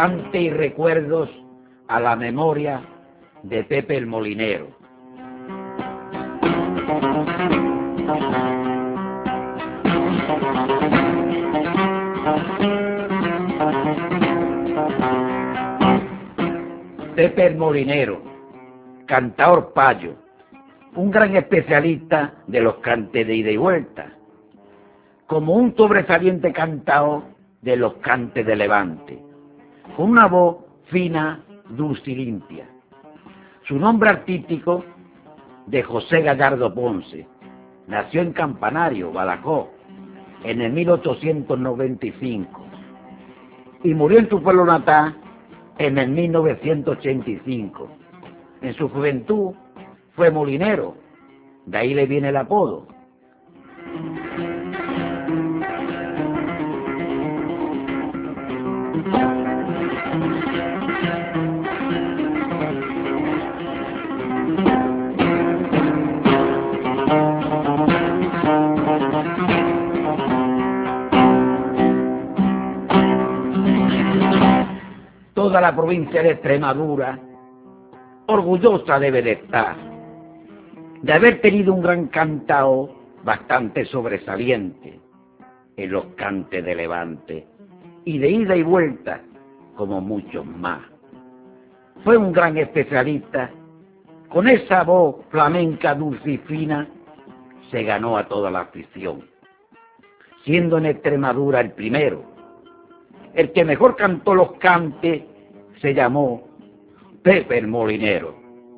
cante y recuerdos a la memoria de Pepe el Molinero. Pepe el Molinero, cantaor payo, un gran especialista de los cantes de ida y vuelta, como un sobresaliente cantaor de los cantes de levante, con una voz fina, dulce y limpia. Su nombre artístico, de José Gallardo Ponce, nació en Campanario, Badajoz, en el 1895, y murió en su pueblo natal en el 1985. En su juventud fue molinero, de ahí le viene el apodo. Toda la provincia de Extremadura orgullosa debe de estar de haber tenido un gran cantaor bastante sobresaliente en los cantes de levante y de ida y vuelta, como muchos más. Fue un gran especialista, con esa voz flamenca dulce y fina se ganó a toda la afición, siendo en Extremadura el primero. El que mejor cantó los cantes se llamó Pepe el Molinero.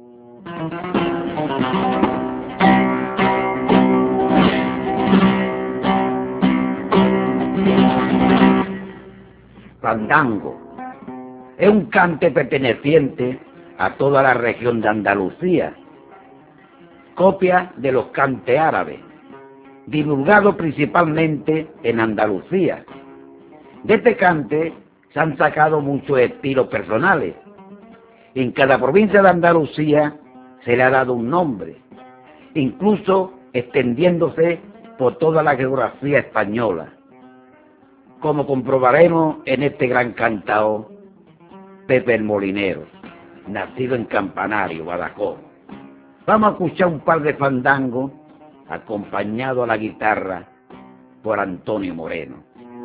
Fandango es un cante perteneciente a toda la región de Andalucía, copia de los cantes árabes, divulgado principalmente en Andalucía. De este cante se han sacado muchos estilos personales. En cada provincia de Andalucía se le ha dado un nombre, incluso extendiéndose por toda la geografía española, como comprobaremos en este gran cantaor, Pepe el Molinero, nacido en Campanario, Badajoz. Vamos a escuchar un par de fandangos, acompañado a la guitarra por Antonio Moreno.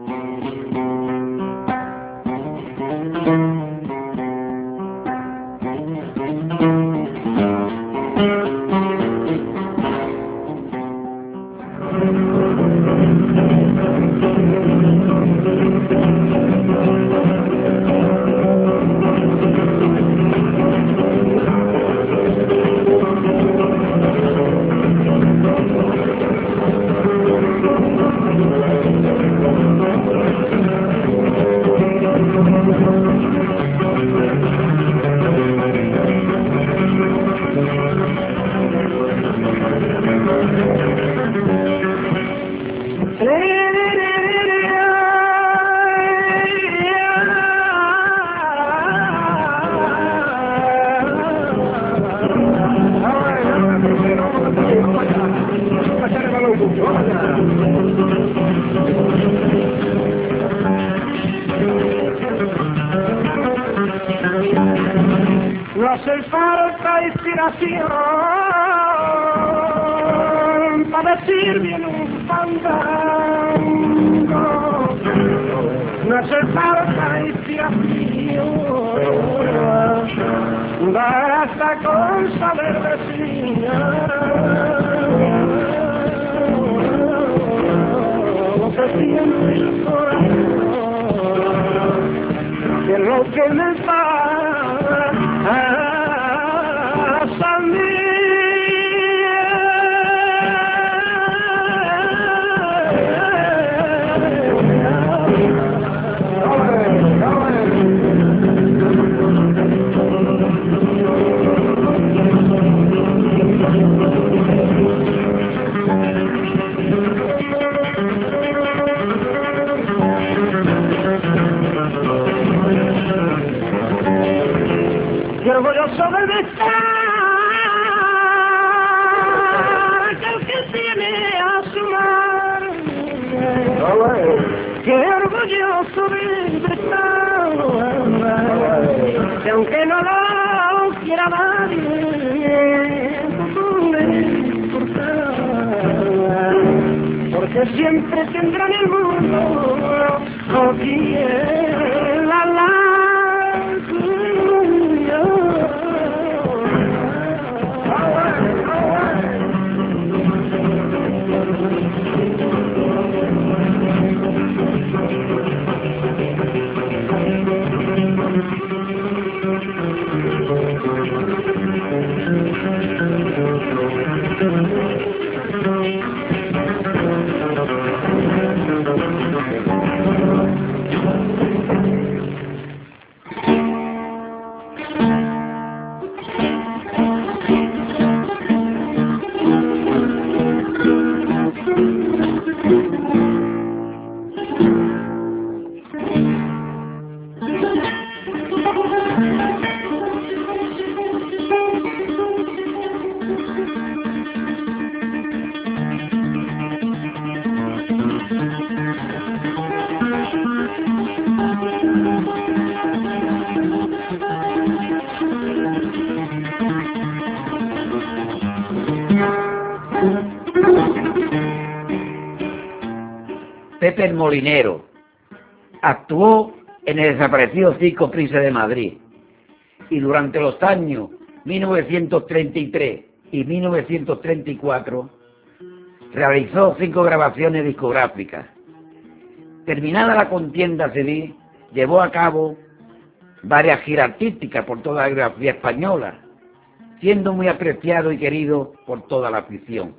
No hace falta inspiración para decir bien un fandango. No hace falta inspiración, basta con saber decir lo que siente el corazón, que es lo que me pasa a mí. Qué orgulloso debe estar aquel que tiene a su madre. Qué orgulloso debe estar aunque no lo quiera nadie, no le importa, porque siempre tendrá en el mundo quien la Pepe el Molinero actuó en el desaparecido Circo Price de Madrid y durante los años 1933 y 1934 realizó 5 grabaciones discográficas. Terminada la contienda civil, llevó a cabo varias giras artísticas por toda la geografía española, siendo muy apreciado y querido por toda la afición.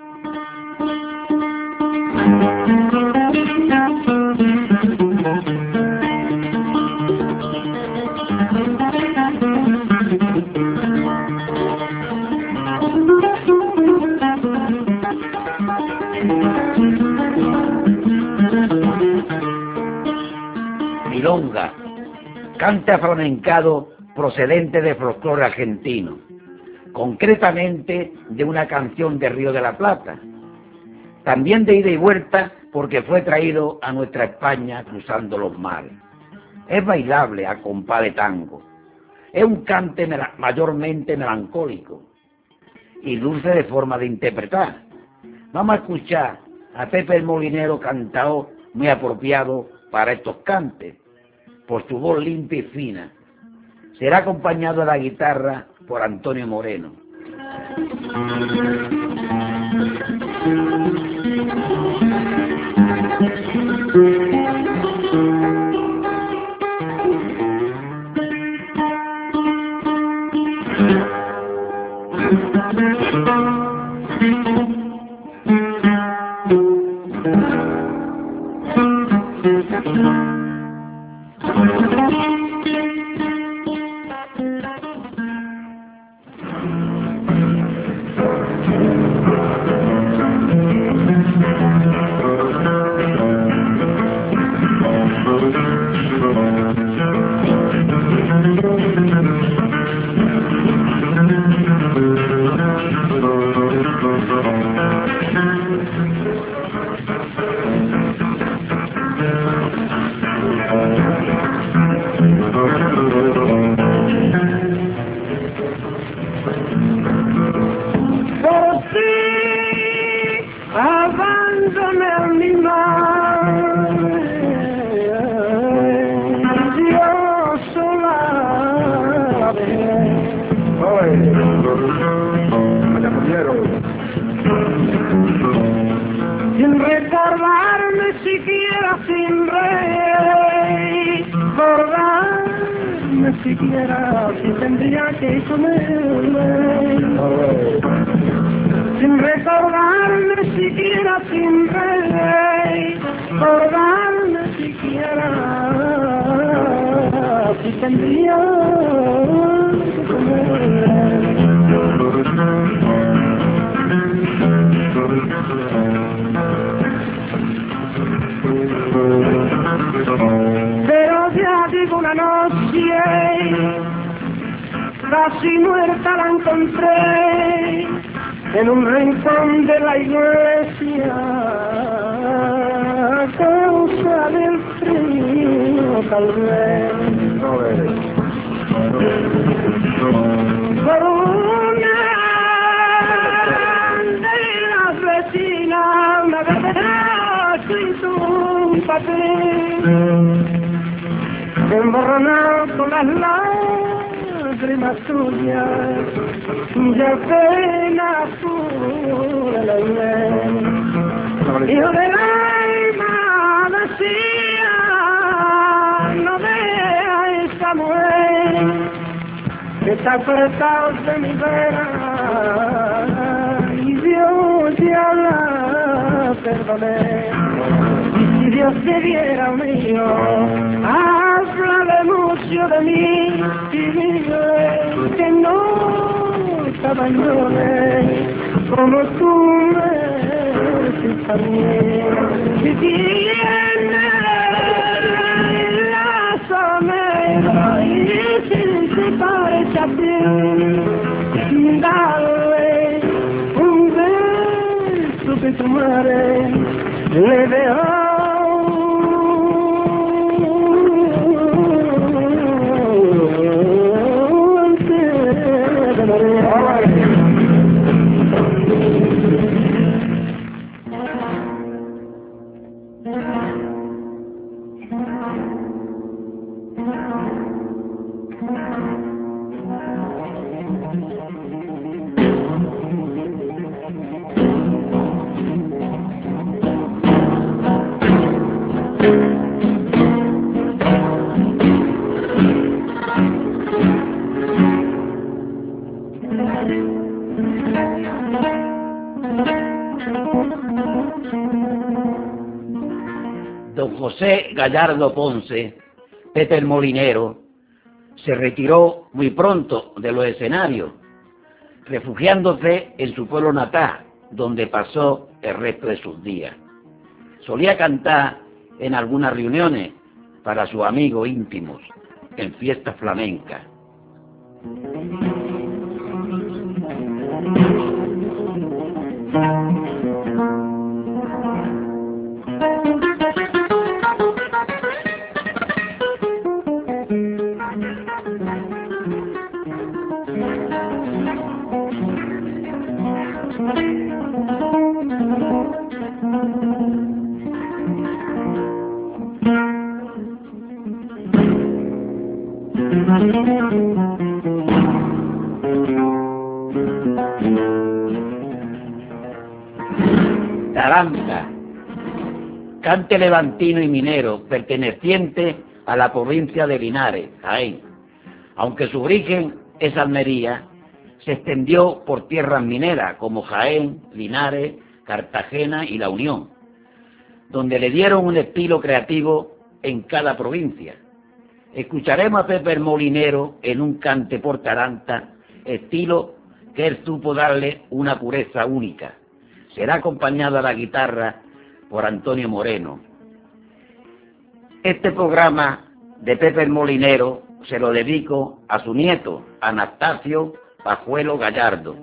Milonga, cante aflamencado procedente de folclore argentino, concretamente de una canción de Río de la Plata, también de ida y vuelta porque fue traído a nuestra España cruzando los mares. Es bailable a compás de tango, es un cante mayormente melancólico y dulce de forma de interpretar. Vamos a escuchar a Pepe el Molinero, cantao muy apropiado para estos cantes, por su voz limpia y fina. Será acompañado a la guitarra por Antonio Moreno. Sin recordarme siquiera, sin recordarme siquiera, si tendría que comerme. Sin recordarme siquiera, sin recordarme siquiera, si tendría que comerme. Pero ya digo una noche, casi muerta la encontré en un rincón de la iglesia, a causa del frío tal vez. Por una de las vecinas me dejará escrito un papel, emborronado con las lágrimas tuyas, y apenas pude leer. Hijo del alma decía, no vea esta mujer que está apretado de mi vera, y Dios ya la perdoné. Y si Dios te diera mío, háblale mucho de mí y dile que no te abandone como tú me también. Si tienes la somera y si se parece a ti, dale un beso que tu madre le dejó. Don José Gallardo Ponce, Pepe el Molinero, se retiró muy pronto de los escenarios, refugiándose en su pueblo natal, donde pasó el resto de sus días. Solía cantar en algunas reuniones para sus amigos íntimos, en fiestas flamencas. Taranta, cante levantino y minero, perteneciente a la provincia de Linares, Jaén. Aunque su origen es Almería, se extendió por tierras mineras como Jaén, Linares, Cartagena y La Unión, donde le dieron un estilo creativo en cada provincia. Escucharemos a Pepe el Molinero en un cante por taranta, estilo que él supo darle una pureza única. Será acompañado a la guitarra por Antonio Moreno. Este programa de Pepe el Molinero se lo dedico a su nieto, Anastasio Pajuelo Gallardo.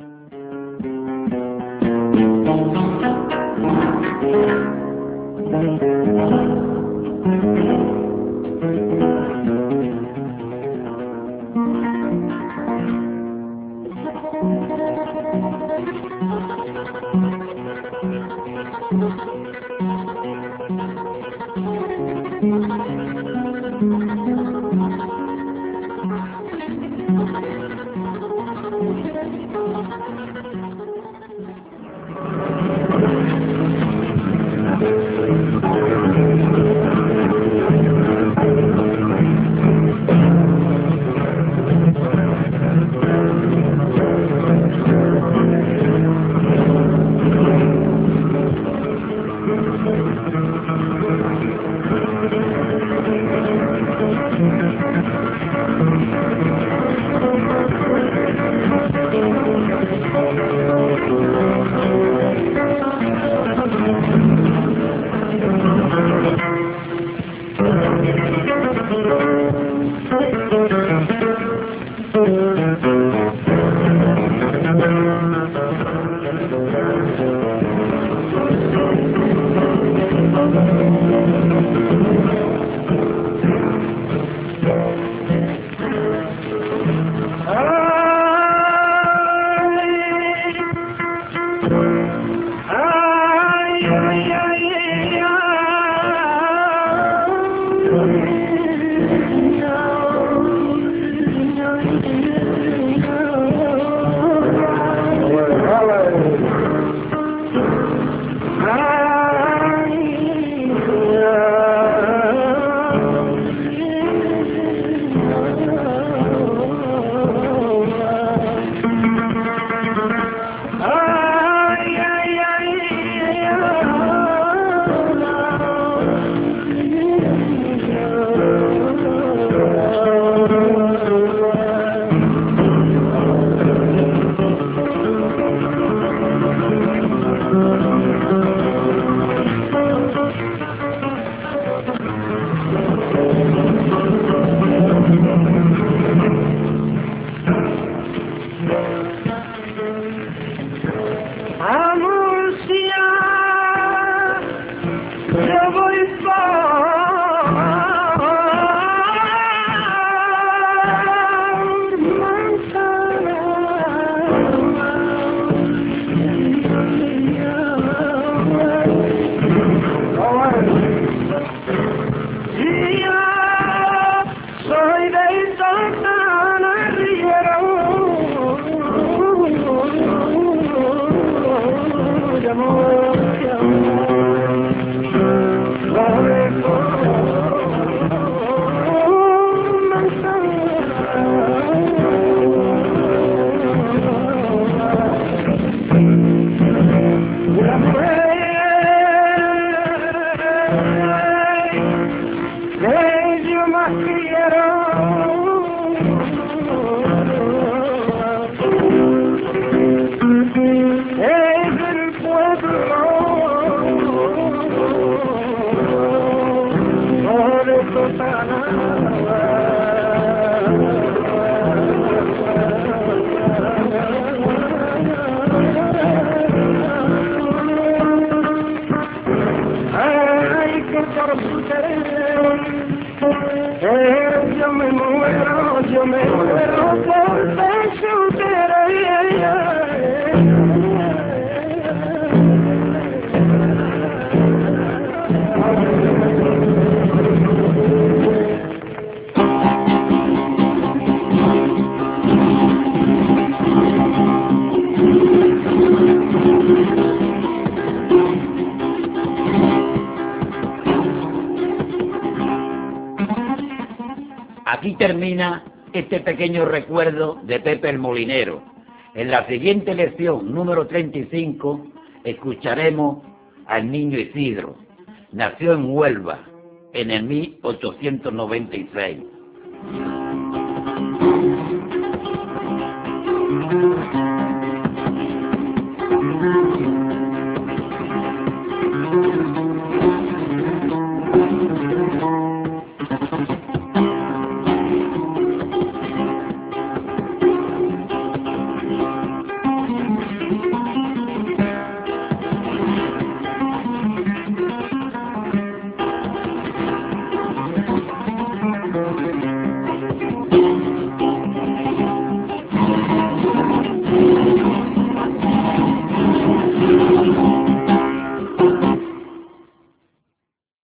yo me muero por besarte. Aquí termina este pequeño recuerdo de Pepe el Molinero. En la siguiente lección, número 35, escucharemos al niño Isidro. Nació en Huelva en el 1896.